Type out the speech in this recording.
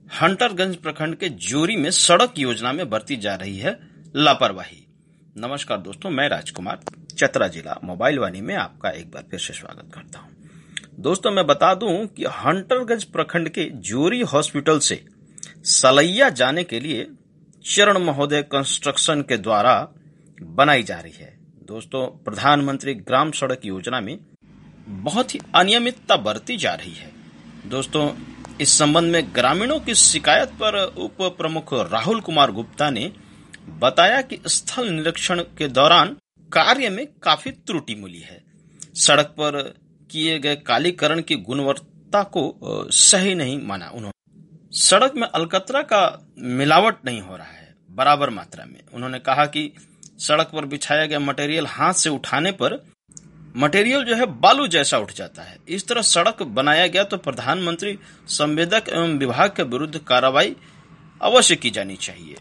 हंटरगंज प्रखंड के जोरी में सड़क योजना में बरती जा रही है लापरवाही। नमस्कार दोस्तों, मैं राजकुमार चतरा जिला मोबाइल वाणी में आपका एक बार फिर से स्वागत करता हूं। दोस्तों, मैं बता दूं कि हंटरगंज प्रखंड के जोरी हॉस्पिटल से सलैया जाने के लिए चरण महोदय कंस्ट्रक्शन के द्वारा बनाई जा रही है। दोस्तों, प्रधानमंत्री ग्राम सड़क योजना में बहुत ही अनियमितता बरती जा रही है। दोस्तों, इस संबंध में ग्रामीणों की शिकायत पर उप प्रमुख राहुल कुमार गुप्ता ने बताया कि स्थल निरीक्षण के दौरान कार्य में काफी त्रुटि मिली है। सड़क पर किए गए कालीकरण की गुणवत्ता को सही नहीं माना उन्होंने। सड़क में अलकतरा का मिलावट नहीं हो रहा है बराबर मात्रा में। उन्होंने कहा कि सड़क पर बिछाया गया मटेरियल हाथ से उठाने पर मटेरियल जो है बालू जैसा उठ जाता है। इस तरह सड़क बनाया गया तो प्रधानमंत्री संवेदक एवं विभाग के विरुद्ध कार्रवाई अवश्य की जानी चाहिए।